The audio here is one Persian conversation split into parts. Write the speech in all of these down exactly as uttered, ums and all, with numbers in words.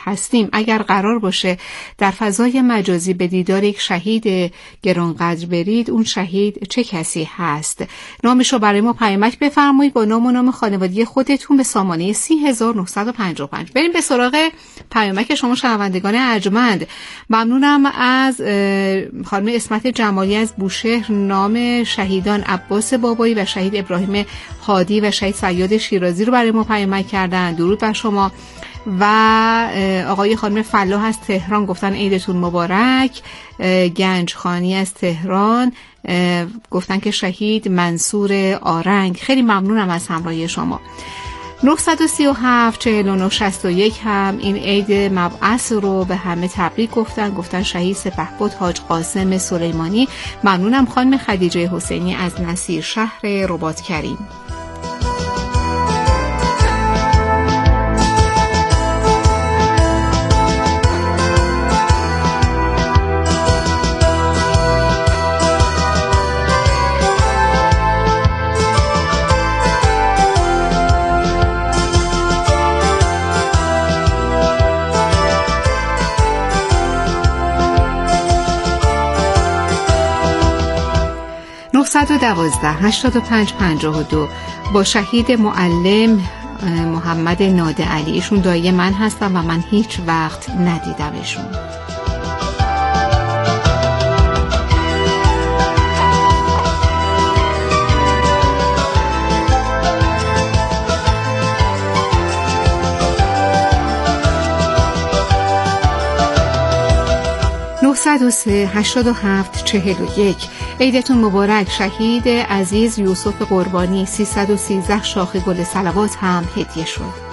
هستیم اگر قرار باشه در فضای مجازی به دیدار یک شهید گرانقدر برید، اون شهید چه کسی هست؟ نامش رو برای ما پیامک بفرمایید با نام و نام خانوادگی خودتون به سامانه سی هزار و نهصد و پنجاه و پنج. بریم به سراغ پیامک شما شنوندگان ارجمند. ممنونم از خانم اسمت جمالی از بوشهر. نام شهیدان عباس بابایی و شهید ابراهیم هادی و شهید صیاد شیرازی رو برای ما پیامک کردن. درود بر شما. و آقای خانم فلاح از تهران گفتن عیدتون مبارک. گنج خانی از تهران گفتن که شهید منصور آرنگ. خیلی ممنونم از همراهی شما. نه سه هفت چهل و نه شصت و یک هم این عید مبعث رو به همه تبریک گفتن. گفتن شهید سپهبد حاج قاسم سلیمانی. ممنونم خانم خدیجه حسینی از نصیر شهر رباط کریم. نه یک دو هشتاد و پنج پنجاه و دو با شهید معلم محمد ناده علی. ایشون دایی من هستن و من هیچ وقت ندیدمشون. نه صفر سه هشتاد و هفت چهل و یک عیدتون مبارک. شهید عزیز یوسف قربانی سیصد و سیزده شاخ گل صلوات هم هدیه شد.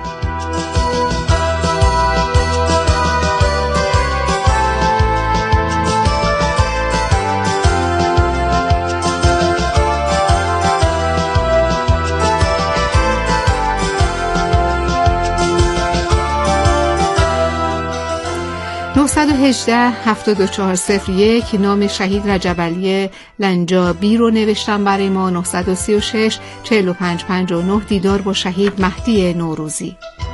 نه یک هشت هفتاد و چهار صفر یک نام شهید رجب علی لنجابی رو نوشتم برای ما. نه سه شش چهل و پنج پنجاه و نه دیدار با شهید مهدی نوروزی.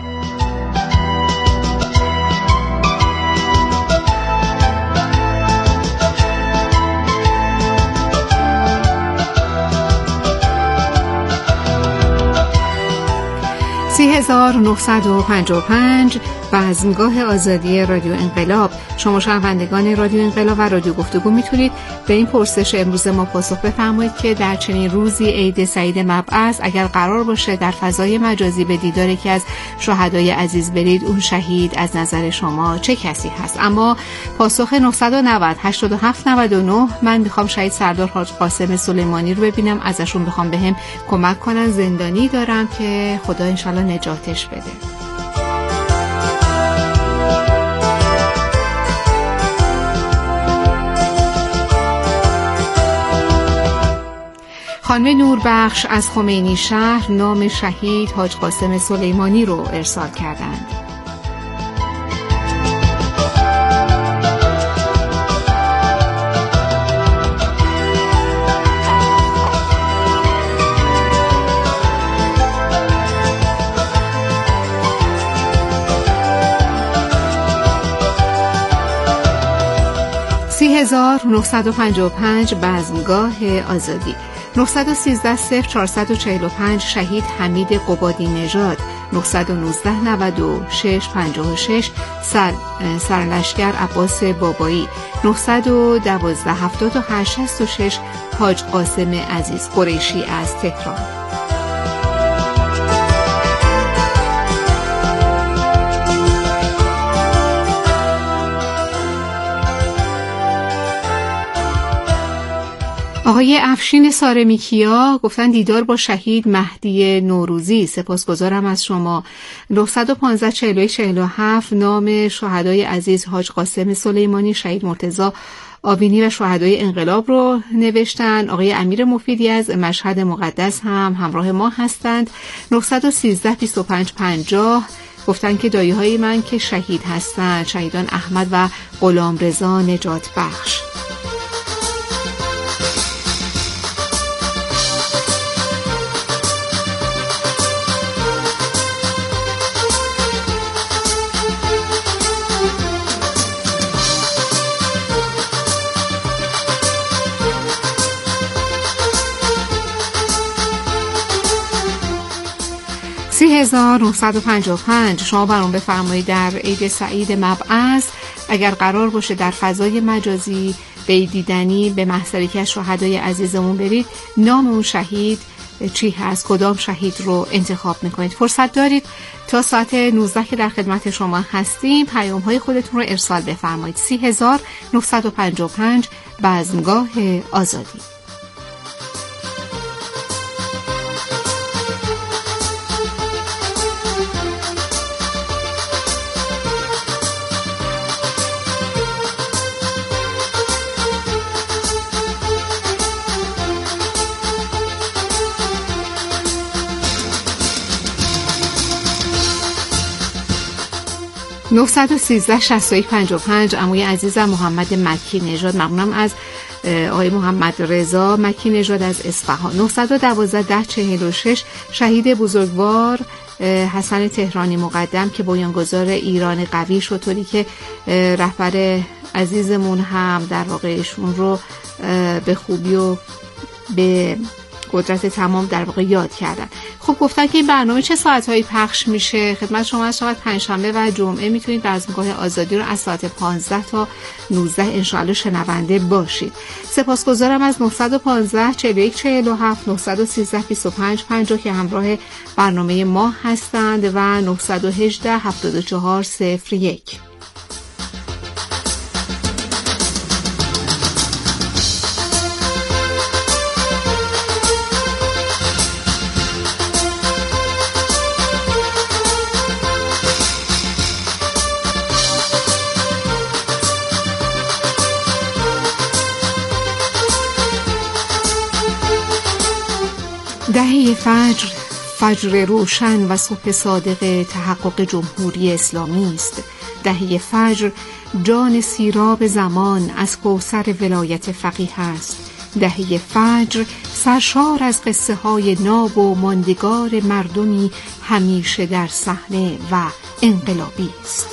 سی هزار و نهصد و پنجاه و پنج بزمگاه آزادی رادیو انقلاب. شما شنوندگان رادیو انقلاب و رادیو گفتگو میتونید به این پرسش امروز ما پاسخ بفرمایید که در چنین روزی عید سعید مبعث اگر قرار باشه در فضای مجازی به دیدار یکی از شهدای عزیز برید، اون شهید از نظر شما چه کسی هست؟ اما پاسخ نه نه صفر هشتاد و هفت نود و نه من میخوام شهید سردار حاج قاسم سلیمانی رو ببینم، ازشون بخوام بهم کمک کنن. زندانی دارم که خدا انشالله نجاتش بده. خانم نوربخش از خمینی شهر نام شهید حاج قاسم سلیمانی رو ارسال کردند. سی هزار و نهصد و پنجاه و پنج بزمگاه آزادی. نه یک سه صفر چهارصد و چهل و پنج شهید حمید قبادی نژاد. نه یک نه نود و شش پنجاه و شش سر سرلشکر عباس بابایی. نه یک دو هفتاد و هشت شصت و شش حاج قاسم عزیز قریشی از تهران. آقای افشین سارمیکیا گفتن دیدار با شهید مهدی نوروزی. سپاسگزارم از شما. نه یک پنج چهل و یک چهل و هفت نام شهدای عزیز حاج قاسم سلیمانی، شهید مرتضی آبینی و شهدای انقلاب رو نوشتن. آقای امیر مفیدی از مشهد مقدس هم همراه ما هستند. نه یک سه بیست و پنج پنجاه گفتن که دایی های من که شهید هستند، شهیدان احمد و غلام رضا نجات بخش. هزار و نهصد و پنجاه و پنج شما برام بفرمایید در عید سعید مبعث اگر قرار باشه در فضای مجازی به دیدنی به محضر که شهدای عزیزمون برید، نام اون شهید چی هست؟ کدام شهید رو انتخاب میکنید؟ فرصت دارید تا ساعت نوزده که در خدمت شما هستیم پیام های خودتون رو ارسال بفرمایید. سی هزار و نهصد و پنجاه و پنج بزمگاه آزادی. نه یک سه شش یک پنج پنج عموی عزیزم محمد مکی نژاد، ممنونم از آقای محمد رضا مکی نژاد از اصفهان. نه یک دو ده چهل و شش شهید بزرگوار حسن تهرانی مقدم که بنیانگذار ایران قوی شد، طوری که رهبر عزیزمون هم در واقع ایشون رو به خوبی و به قدرت تمام در واقع یاد کردن. خب گفتن که این برنامه چه ساعت‌هایی پخش میشه؟ خدمت شما از شب پنجشنبه و جمعه میتونید بزمگاه آزادی رو از ساعت پانزده تا نوزده انشاءالله شنونده باشید. سپاسگزارم از نه یک پنج چهل و یک چهل و هفت نه یک سه بیست و پنج پنجاه که همراه برنامه ما هستند و نه یک هشت هفتاد و چهار صفر یک. دهه فجر، فجر روشن و صبح صادق تحقق جمهوری اسلامی است. دهه فجر جان سیراب زمان از کوثر ولایت فقیه است. دهه فجر سرشار از قصه های ناب و ماندگار مردمی همیشه در صحنه و انقلابی است.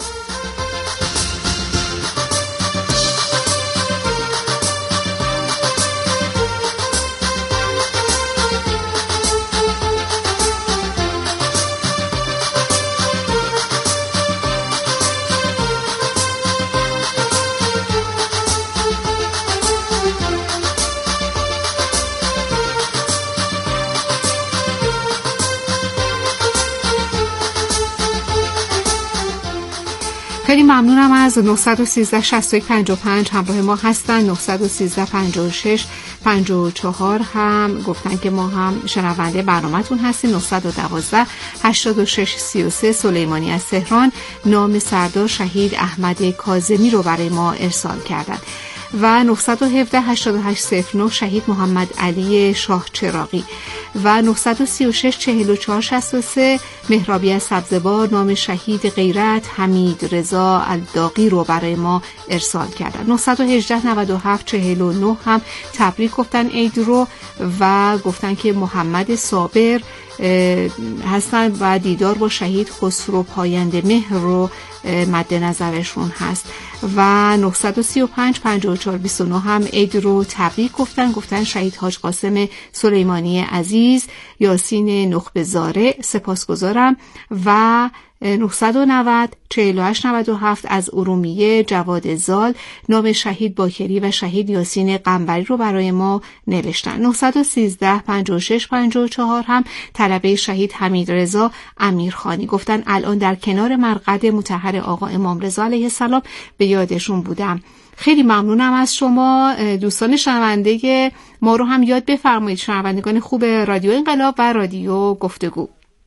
خیلی ممنونم از نه یک سه شش یک پنج پنج همراه ما هستن. نه یک سه پنج شش پنج چهار هم گفتن که ما هم شنونده برنامه‌تون هستیم. نه یک دو هشتاد و شش سی و سه سلیمانی از تهران نام سردار شهید احمد کاظمی رو برای ما ارسال کردن و نه یک هفت هشتاد و هشت صفر نه شهید محمد علی شاه چراغی و نه سه شش چهل و چهار شصت و سه مهرابی از سبزوار نام شهید غیرت حمید رضا الداغی رو برای ما ارسال کردن. نه یک هشت نود و هفت چهل و نه هم تبریک گفتن عید رو و گفتن که محمد صابر هستن و دیدار با شهید خسرو پاینده مهر رو مد نظرشون هست و نه سه پنج پنج چهار بیست و نه هم عید رو تبریک گفتن. گفتن شهید حاج قاسم سلیمانی عزیز یاسین نخبه زاره سپاسگزارم و نه نود چهل و هشت نود و هفت از ارومیه جواد زال نام شهید باکری و شهید یاسین قنبری رو برای ما نوشتن. نه یک سه پنج شش پنج چهار هم طلبه شهید حمید رضا امیرخانی گفتن الان در کنار مرقد مطهر آقا امام رضا علیه السلام به یادشون بودم. خیلی ممنونم از شما. دوستان شنونده ما رو هم یاد بفرمایید، شنوندگان خوب رادیو انقلاب و رادیو گفتگو.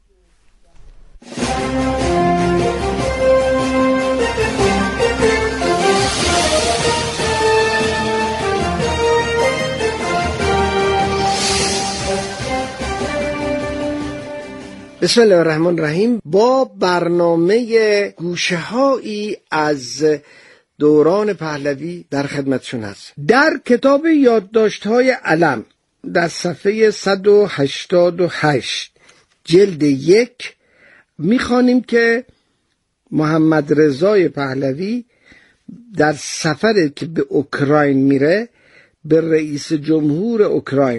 بسم الله الرحمن الرحیم. با برنامه گوشه هایی از دوران پهلوی در خدمتشون هست. در کتاب یادداشت های علم در صفحه صد و هشتاد و هشت جلد یک میخوانیم که محمد رضای پهلوی در سفری که به اوکراین میره به رئیس جمهور اوکراین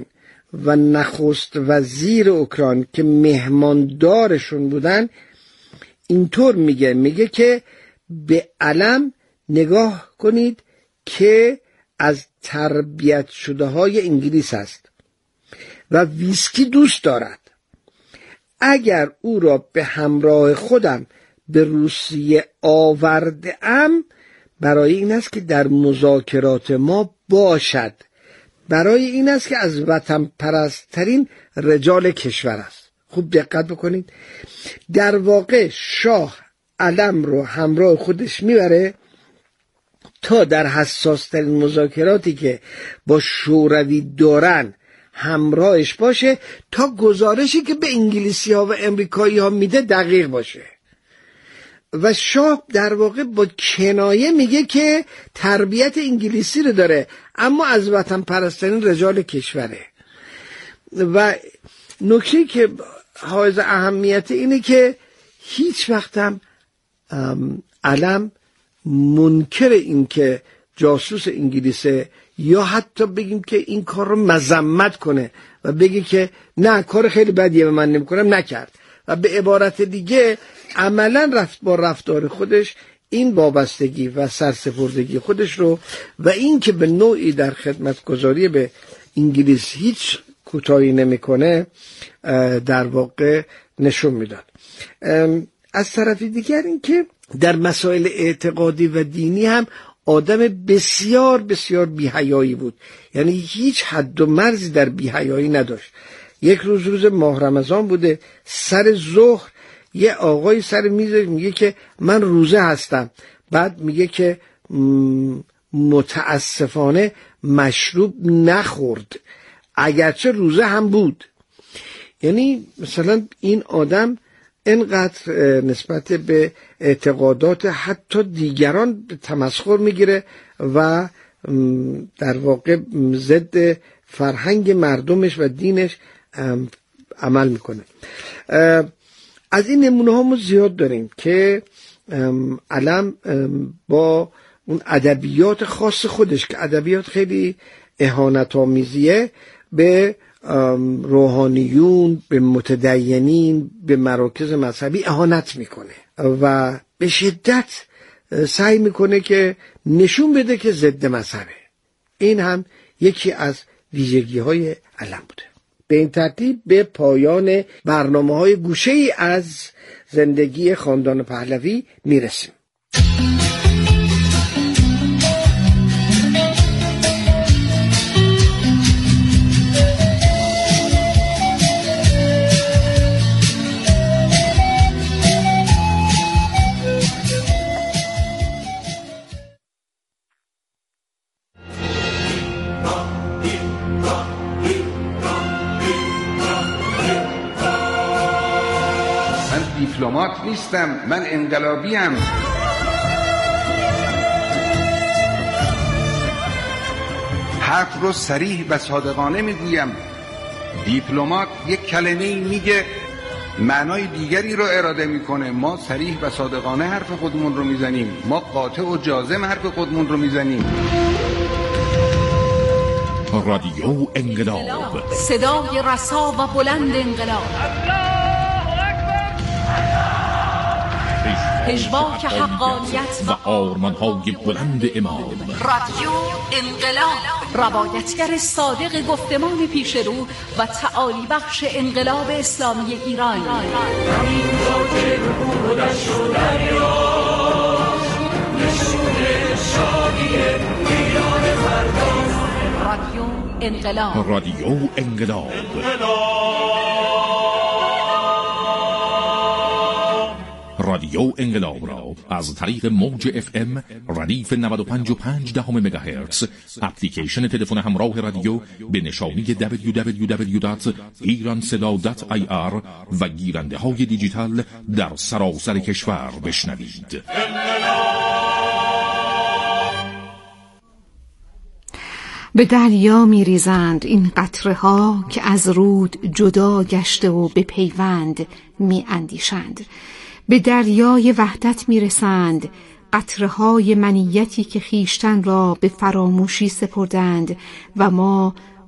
و نخست وزیر اوکراین که مهماندارشون بودن اینطور میگه میگه که به علم نگاه کنید که از تربیت شده های انگلیس است و ویسکی دوست دارد. اگر او را به همراه خودم به روسیه آورده‌ام برای این است که در مذاکرات ما باشد، برای این است که از وطن پرست‌ترین رجال کشور است. خوب دقت بکنید، در واقع شاه علم رو همراه خودش میبره تا در حساس‌ترین مذاکراتی که با شوروی دارن همراهش باشه تا گزارشی که به انگلیسی ها و امریکایی ها میده دقیق باشه. و شاه در واقع با کنایه میگه که تربیت انگلیسی رو داره اما از وطن پرسترین رجال کشوره. و نکته که حائز اهمیت اینه که هیچ وقت هم علم منکر این که جاسوس انگلیسه یا حتی بگیم که این کار رو مذمت کنه و بگه که نه کار خیلی بدیه و من نمیکنم نکرد. و به عبارت دیگه عملا رفت با رفتار خودش این وابستگی و سرسپردگی خودش رو و این که به نوعی در خدمتگزاری به انگلیس هیچ کوتاهی نمیکنه در واقع نشون میداد. از طرف دیگر این که در مسائل اعتقادی و دینی هم آدم بسیار بسیار بی‌حیایی بود، یعنی هیچ حد و مرزی در بی‌حیایی نداشت. یک روز روز ماه رمضان بوده، سر ظهر یه آقای سر میز میگه که من روزه هستم، بعد میگه که متاسفانه مشروب نخورد اگرچه روزه هم بود. یعنی مثلا این آدم اینقدر نسبت به اعتقادات حتی دیگران تمسخر میگیره و در واقع ضد فرهنگ مردمش و دینش عمل میکنه. از این نمونه ها ما زیاد داریم که علم با اون ادبیات خاص خودش که ادبیات خیلی اهانت آمیزیه به روحانیون، به متدینین، به مراکز مذهبی اهانت میکنه و به شدت سعی میکنه که نشون بده که ضد مذهبه. این هم یکی از ویژگی های علم بوده. به این ترتیب به پایان برنامه های گوشه ای از زندگی خاندان پهلوی میرسیم. دیپلمات نیستم، من انقلابیم. حرف رو صریح و صادقانه میگویم. دیپلمات یک کلمه میگه معنای دیگری رو اراده میکنه، ما صریح و صادقانه حرف خودمون رو میزنیم، ما قاطع و جازم حرف خودمون رو میزنیم. رادیو انقلاب، صدای رسا و بلند انقلاب، پژواک حقانیت و آرمان‌های بلند امام. رادیو انقلاب، روایتگر صادق گفتمان پیش رو و تعالی بخش انقلاب اسلامی ایران. رادیو انقلاب، رادیو انقلاب، رادیو انقلاب را از طریق موج اف ام ردیف نود و پنج و پنج دهم مگاهرتز، اپلیکیشن تلفن همراه رادیو به نشانی دبلیو دبلیو دبلیو دات ایران صدا دات آی آر و گیرنده های دیجیتال در سراسر کشور بشنوید. به دریا می ریزند این قطره ها که از رود جدا گشته و به پیوند می اندیشند. به دریای وحدت می رسند قطره های منیتی که خیشتن را به فراموشی سپردند و ما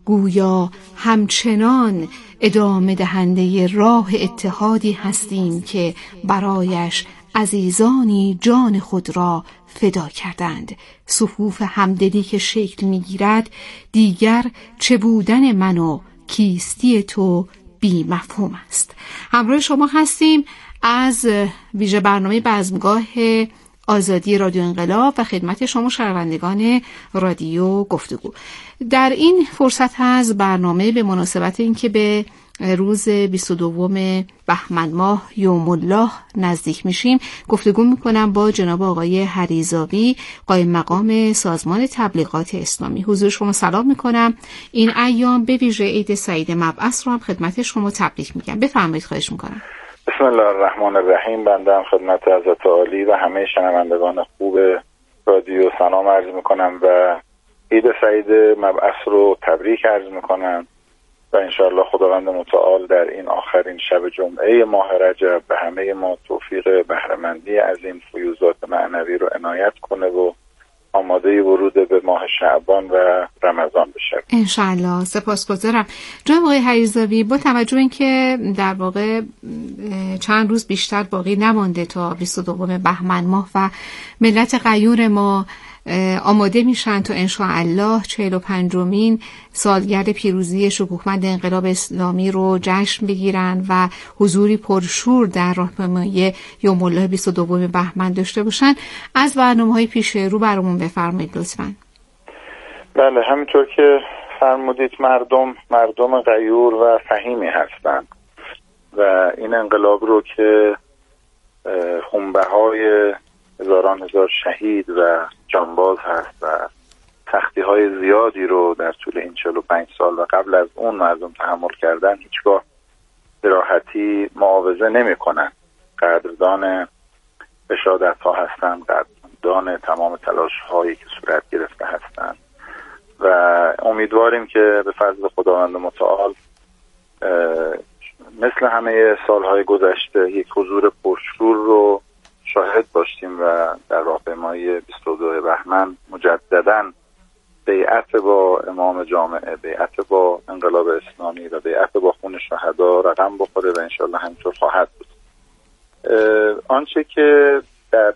گویا همچنان ادامه دهنده راه اتحادی هستیم که برایش عزیزانی جان خود را فدا کردند. صفوف همدلی که شکل می‌گیرد دیگر چه بودن من و کیستی تو بی مفهوم است. همراه شما هستیم از ویژه برنامه بزمگاه آزادی رادیو انقلاب و خدمت شما شنوندگان رادیو گفتگو. در این فرصت از برنامه به مناسبت اینکه به روز بیست و دوم بهمن ماه یوم الله نزدیک میشیم گفتگو میکنم با جناب آقای هریزاوی قائم مقام سازمان تبلیغات اسلامی. حضور شما سلام میکنم. این ایام به ویژه عید سعید مبعث رو هم خدمت شما تبریک میگم. بفرمایید. خواهش میکنم. بسم الله الرحمن الرحیم. بنده هم خدمت حضرت عالی و همه شنوندگان خوب رادیو سلام عرض میکنم و عید سعید مبعث رو تبریک عرض میکنم و انشاءالله خداوند متعال در این آخرین شب جمعه ماه رجب به همه ما توفیق بهره‌مندی از این فیوضات معنوی رو عنایت کنه و آماده ورود به ماه شعبان و رمضان بشه انشاءالله. سپاسگزارم. جناب آقای هریزاوی، با توجه به اینکه در واقع چند روز بیشتر باقی نمانده تا بیست و دوم بهمن ماه و ملت غیور ما آماده میشن تا انشاءالله چهل و پنجمین سالگرد پیروزی شکوهمند انقلاب اسلامی رو جشن بگیرن و حضوری پرشور در راهپیمایی یوم الله بیست و دوم بهمن داشته باشن، از برنامه‌های پیش رو برامون بفرمایید لطفاً. بله، همینطور که فرمودید مردم مردم غیور و فهیمی هستند و این انقلاب رو که خونبهای هزاران هزار شهید و جانباز هست و سختی های زیادی رو در طول این چهل و پنج سال و قبل از اون مردم تحمل کردن، هیچگاه به راحتی معاوضه نمی کنن. قدردان اشادت ها هستن، قدردان تمام تلاش هایی که صورت گرفته هستن و امیدواریم که به فضل خداوند متعال مثل همه سالهای گذشته یک حضور پرشور رو شاهد باشیم و در راهپیمایی بیست و دو بهمن مجدداً بیعت با امام جامعه، بیعت با انقلاب اسلامی و بیعت با خون شهدا رقم بخوره و انشالله همینطور خواهد بود. آنچه که در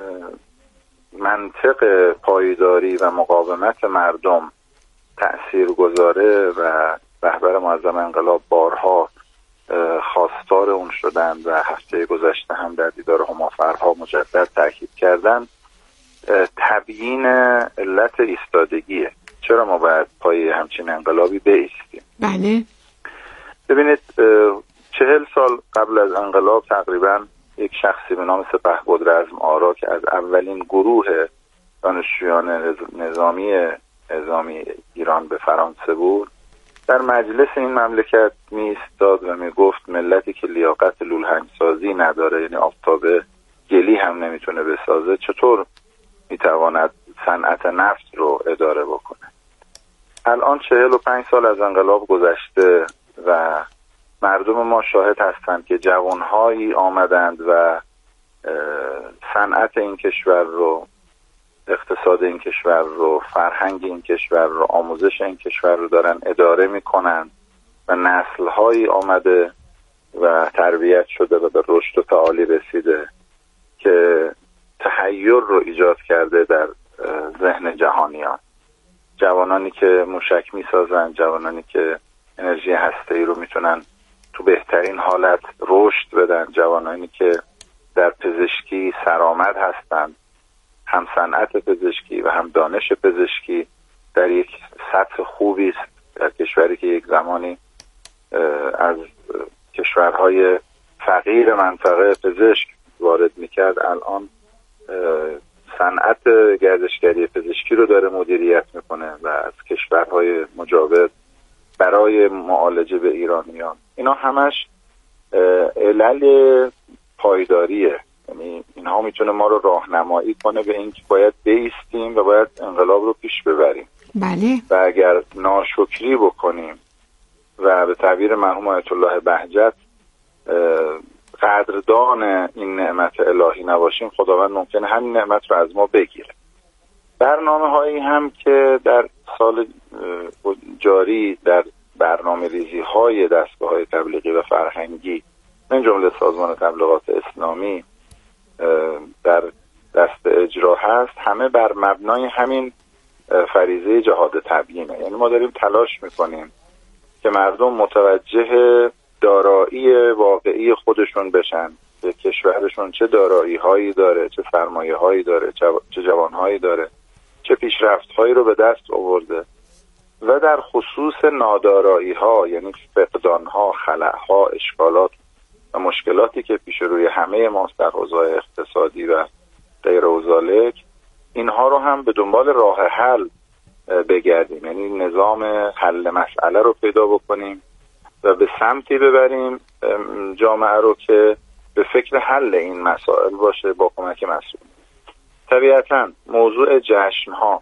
منطق پایداری و مقاومت مردم تأثیر گذاره و رهبر معظم انقلاب بارها خواستار اون شدن و هفته گذشته هم در دیدار همافرها مجدد تاکید کردن، تبیین علت ایستادگیه. چرا ما باید پای همچین انقلابی بایستیم؟ بله. ببینید، چهل سال قبل از انقلاب تقریبا یک شخصی به نام سپهبدرزم آرا که از اولین گروه دانشجویان نظامی نظامی ایران به فرانسه بود، در مجلس این مملکت می ایستاد و می گفت ملتی که لیاقت لولهنگ سازی نداره، یعنی آفتابه گلی هم نمیتونه بسازه، چطور میتواند صنعت نفت رو اداره بکنه؟ الان چهل و پنج سال از انقلاب گذشته و مردم ما شاهد هستند که جوانهایی آمدند و صنعت این کشور رو، اقتصاد این کشور رو، فرهنگ این کشور رو، آموزش این کشور رو دارن اداره میکنن و نسل‌هایی آمده و تربیت شده و به رشد و تعالی رسیده که تحیر رو ایجاد کرده در ذهن جهانیان. جوانانی که موشک میسازن، جوانانی که انرژی هسته‌ای رو میتونن تو بهترین حالت رشد بدن، جوانانی که در پزشکی سرآمد هستند، هم صنعت پزشکی و هم دانش پزشکی در یک سطح خوبی است در کشوری که یک زمانی از کشورهای فقیر منطقه پزشک وارد میکرد، الان صنعت گردشگری پزشکی رو داره مدیریت میکنه و از کشورهای مجاور برای معالجه به ایران میان. اینا همش علل پایداریه، یعنی اینها میتونه ما رو راهنمایی کنه به اینکه باید بایستیم و باید انقلاب رو پیش ببریم. بله. و اگر ناشکری بکنیم و به تعبیر مرحوم آیت الله بهجت قدردان این نعمت الهی نباشیم، خداوند ممکنه همین نعمت رو از ما بگیره. برنامه هایی هم که در سال جاری در برنامه ریزی های دستگاه های تبلیغی و فرهنگی من جمله سازمان تبلیغات اسلامی در دست اجرا هست، همه بر مبنای همین فریضه جهاد تبیینه. یعنی ما داریم تلاش میکنیم که مردم متوجه دارایی واقعی خودشون بشن، که کشورشون چه دارایی هایی داره، چه سرمایه هایی داره، چه جوان هایی داره، چه پیشرفت هایی رو به دست آورده، و در خصوص نادارایی ها یعنی فقدان ها، خلأ ها، اشکالات و مشکلاتی که پیش روی همه ماست در حوزه اقتصادی و غیر ذالک، اینها رو هم به دنبال راه حل بگردیم. یعنی نظام حل مسئله رو پیدا بکنیم و به سمتی ببریم جامعه رو که به فکر حل این مسائل باشه با کمک مسئول. طبیعتاً موضوع جشن ها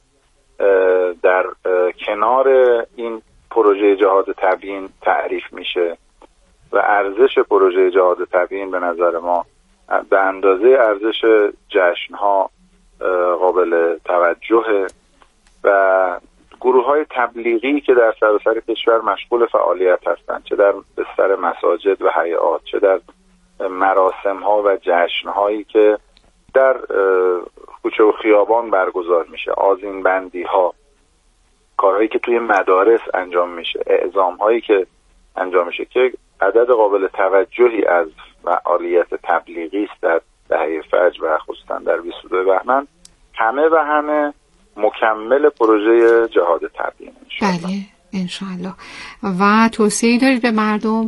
در کنار این پروژه جهاد تبیین تعریف میشه و ارزش پروژه جهاد تبیین به نظر ما به اندازه ارزش جشن ها قابل توجهه و گروه های تبلیغی که در سراسر کشور مشغول فعالیت هستند، چه در بستر مساجد و هیئات، چه در مراسم ها و جشن هایی که در کوچه و خیابان برگزار میشه، آذین بندی ها، کارهایی که توی مدارس انجام میشه، اعزام هایی که انجام میشه که عدد قابل توجهی از فعالیت تبلیغی است در دهه فجر و خصوصا در بیست و دو بهمن، همه و همه مکمل پروژه جهاد تبیین. بله انشاءالله. و توصیه دارید به مردم؟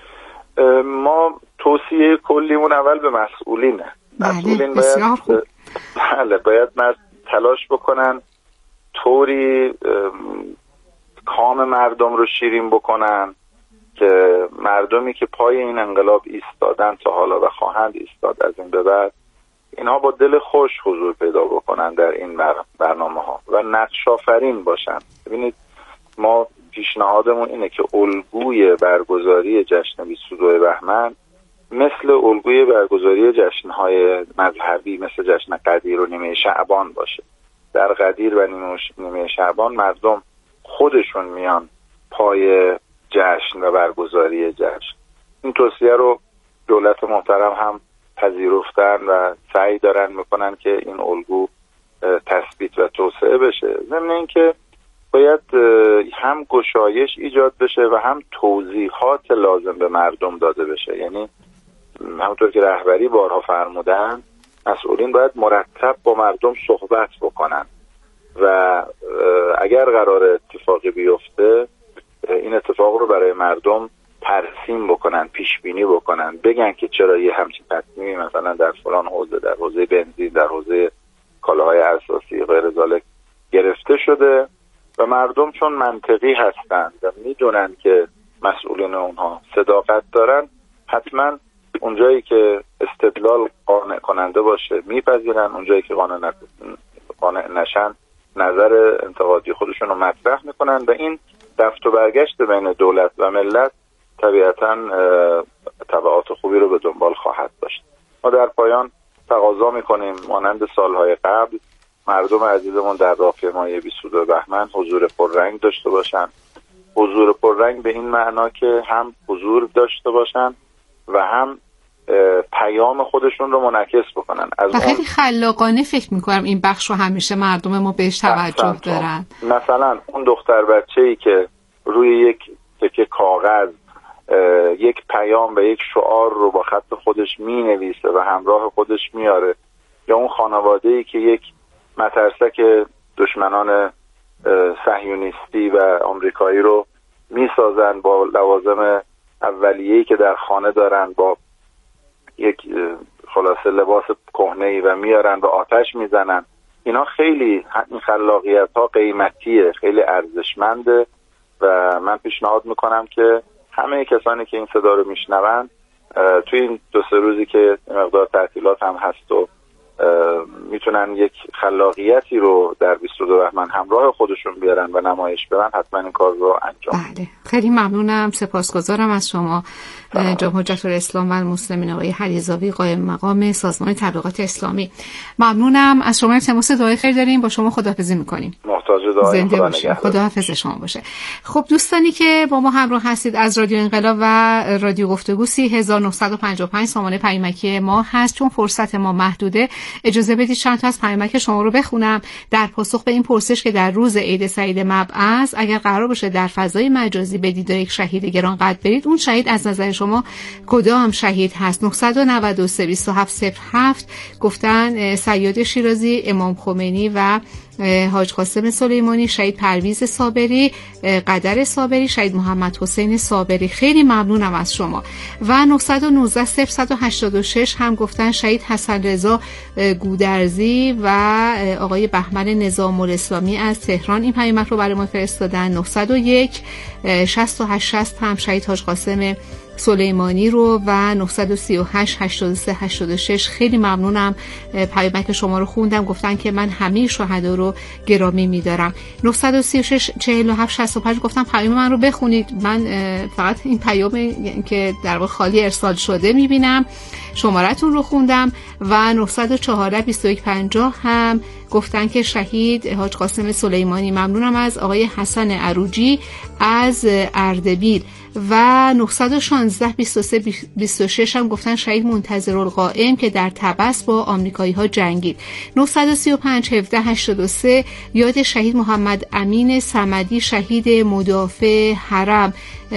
ما توصیه کلیمون اول به مسئولینه. بله مسئولین بسیار خوب. بله باید تلاش بکنن طوری کام مردم رو شیرین بکنن که مردمی که پای این انقلاب ایستادن تا حالا و خواهند ایستاد از این به بعد، اینها با دل خوش حضور پیدا بکنن در این برنامه ها و نقش آفرین باشن. ببینید ما پیشنهادمون اینه که الگوی برگزاری جشن بیست و دو بهمن مثل الگوی برگزاری جشن‌های مذهبی مثل جشن قدیر و نیمه شعبان باشه. در قدیر و نیمه شعبان مردم خودشون میان پای جشن و برگزاری جشن. این توصیه رو دولت محترم هم پذیرفتن و سعی دارن میکنن که این الگو تثبیت و توسعه بشه. ضمن اینکه باید هم گشایش ایجاد بشه و هم توضیحات لازم به مردم داده بشه. یعنی همونطور که رهبری بارها فرمودن، مسئولین باید مرتب با مردم صحبت بکنن و اگر قرار اتفاقی بیفته این اتفاق رو برای مردم ترسیم بکنن، پیش بینی بکنن، بگن که چرا یه همچین تصمیمی مثلا در فلان حوزه، در حوزه بنزین، در حوزه کالاهای اساسی غیر ذالک گرفته شده و مردم چون منطقی هستند و میدونن که مسئولین اونها صداقت دارن، حتما اونجایی که استدلال قانع کننده باشه میپذیرن، اونجایی که قانع, قانع نشن نظر انتقادی خودشون رو مطرح میکنن و این رفت و برگشت بین دولت و ملت طبیعتاً تبعات خوبی رو به دنبال خواهد داشت. ما در پایان تقاضا میکنیم مانند سالهای قبل مردم عزیزمون در راهپیمایی بیست و دو بهمن حضور پررنگ داشته باشن. حضور پررنگ به این معنا که هم حضور داشته باشن و هم پیام خودشون رو منعکس بکنن. از و خیلی خلاقانه فکر میکنم این بخش رو همیشه مردم ما بهش توجه دارن. مثلا اون دختر بچه‌ای که روی یک تکه کاغذ یک پیام و یک شعار رو با خط خودش مینویسه و همراه خودش میاره، یا اون خانواده‌ای که یک مترسک دشمنان صهیونیستی و آمریکایی رو میسازن با لوازم اولیه‌ای که در خانه دارن، با یک خلاصه لباس کهنه‌ای و میارن و آتش میزنن. اینا خیلی این خلاقیت ها قیمتیه، خیلی ارزشمنده و من پیشنهاد میکنم که همه کسانی که این صدا رو میشنون توی این دو سه روزی که مقدار تعطیلات هم هست و میتونن یک خلاقیتی رو در بیست و دو بهمن همراه خودشون بیارن و نمایش بدن، حتما این کار رو انجام. بله خیلی ممنونم، سپاسگزارم از شما جناب حجت الاسلام و المسلمین آقای حریزاوی قائم مقام سازمان تبلیغات اسلامی. ممنونم از شما. تماس دعای خیر داریم، با شما خداحافظی میکنیم. محتاج زنده باشه. خدا حافظ شما باشه. خب دوستانی که با ما همراه هستید از رادیو انقلاب و رادیو گفتگو سی هزار و نهصد و پنجاه و پنج سامانه پیامکی ما هست. چون فرصت ما محدوده اجازه بدید چند تا از پیامک شما رو بخونم در پاسخ به این پرسش که در روز عید سعید مبعث اگر قرار باشه در فضای مجازی به دیدار یک شهید گرانقدر برید، اون شهید از نظر شما کدام شهید هست؟ نه نه دو سه دو هفت صفر هفت گفتن سیاد شیرازی، امام خمینی و حاج قاسم سلیمانی، شهید پرویز صابری، قدر صابری، شهید محمد حسین صابری. خیلی ممنونم از شما. و نه یک نه صفر یک هشت شش هم گفتن شهید حسن رضا گودرزی و آقای بهمن نظام الاسلامی از تهران این پیامک رو برای ما فرستادن. نه صفر یک شصت و هشت شصت هم شهید حاج قاسم سلیمانی رو و نه سه هشت هشت سه هشت شش. خیلی ممنونم، پیامک شما رو خوندم، گفتن که من همه شهدا رو گرامی می‌دارم. نه سه شش چهل و هفت شصت و پنج گفتم پیام من رو بخونید، من فقط این پیام که در واقع خالی ارسال شده می‌بینم، شماره‌تون رو خوندم. و نه صفر چهار بیست و یک پنجاه هم گفتن که شهید حاج قاسم سلیمانی. ممنونم از آقای حسن عروجی از اردبیل. و نه یک شش بیست و سه بیست و شش هم گفتن شهید منتظرالقائم که در طبس با آمریکایی ها جنگید. نه سه پنج هفده هشتاد و سه یاد شهید محمد امین صمدی شهید مدافع حرم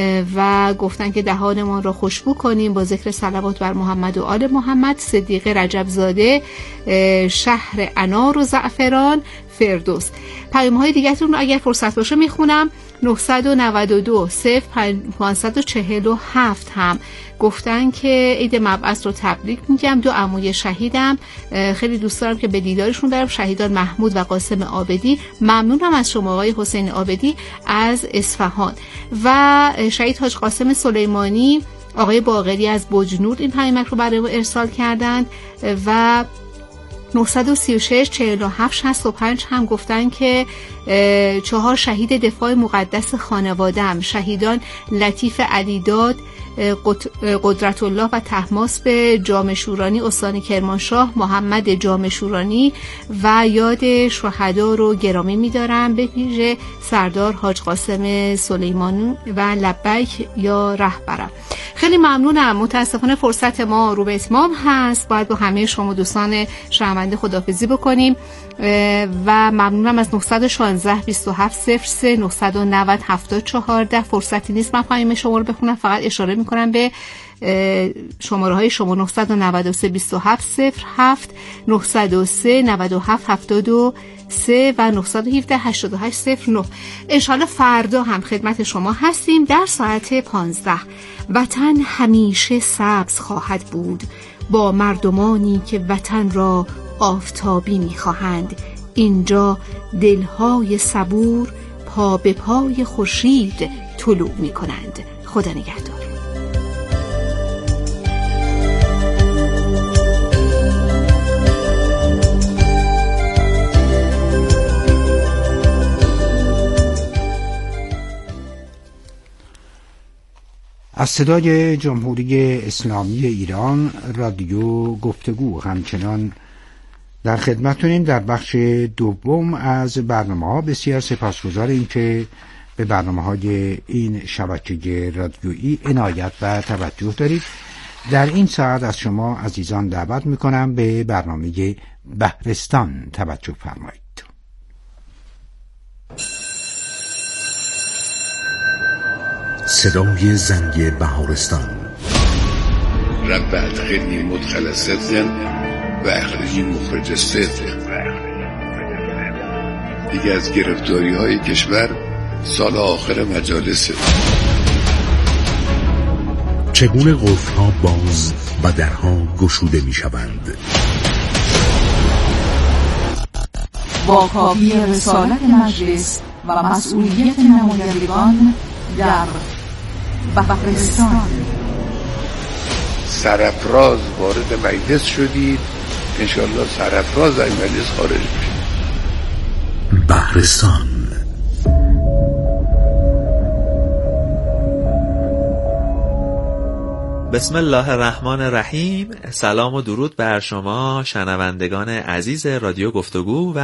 و گفتن که دهانمان را خوشبو کنیم با ذکر صلوات بر محمد و آل محمد. صدیق رجبزاده شهر انار و زعفران فردوس. پیام های دیگه‌تون رو اگر فرصت باشه میخونم. نه نه دو صفر پانصد و چهل و هفت هم گفتن که عید مبعث رو تبریک میگم، دو عموی شهیدم، خیلی دوست دارم که به دیدارشون برم، شهیدان محمود و قاسم عابدی. ممنونم از شما آقای حسین عابدی از اصفهان. و شهید حاج قاسم سلیمانی آقای باقری از بجنورد این پیامک رو برای ما ارسال کردند. و نه سه شش چهل و هفت شصت و پنج هم گفتن که چهار شهید دفاع مقدس خانواده‌ام، شهیدان لطیف علیداد، قدرت الله و طهماسب جام شورانی استان کرمانشاه، محمد جام شورانی و یاد شهدا رو گرامی می‌دارم، به ویژه سردار حاج قاسم سلیمانی و لبیک یا رهبرم. خیلی ممنونم. متاسفانه فرصت ما رو به اتمام هست، باید با همه شما دوستان شنونده خداحافظی بکنیم و ممنونم از نه یک شش بیست و هفت صفر سه نه نه صفر هفت چهارده. فرصتی نیست من پیام شما رو بخونم، فقط اشاره میکنم به شماره های شما. نه نه سه بیست و هفت صفر هفت نه صفر سه نود و هفت هفتاد و سه و نه یک هفت هشتاد و هشت صفر نه. انشالله فردا هم خدمت شما هستیم در ساعت پانزده. وطن همیشه سبز خواهد بود با مردمانی که وطن را آفتابی می‌خواهند. اینجا دلهای صبور پا به پای خورشید طلوع می‌کنند. خدا نگهدار. از صدای جمهوری اسلامی ایران رادیو گفتگو همچنان در خدمتتونیم. در بخش دوم از برنامه‌ها بسیار سپاسگزاریم که به برنامه‌های این شبکه رادیویی عنایت و توجه دارید. در این ساعت از شما عزیزان دعوت می‌کنم به برنامه بهرستان توجه فرمایید. صدای زنگ بهارستان. رب ادخلنی مدخل صدق و اخرجنی مخرج صدق. دیگه از گرفتاری های کشور سال آخر مجالسه. چگونه قفل‌ها باز و درها گشوده می شوند. با کاوی رسالت مجلس و مسئولیت نمایندگان در بهرستان. سرفراز وارد مجلس شدید، انشالله سرفراز از مجلس خارج میشید. بهرستان. بسم الله الرحمن الرحیم. سلام و درود بر شما شنوندگان عزیز رادیو گفتگو و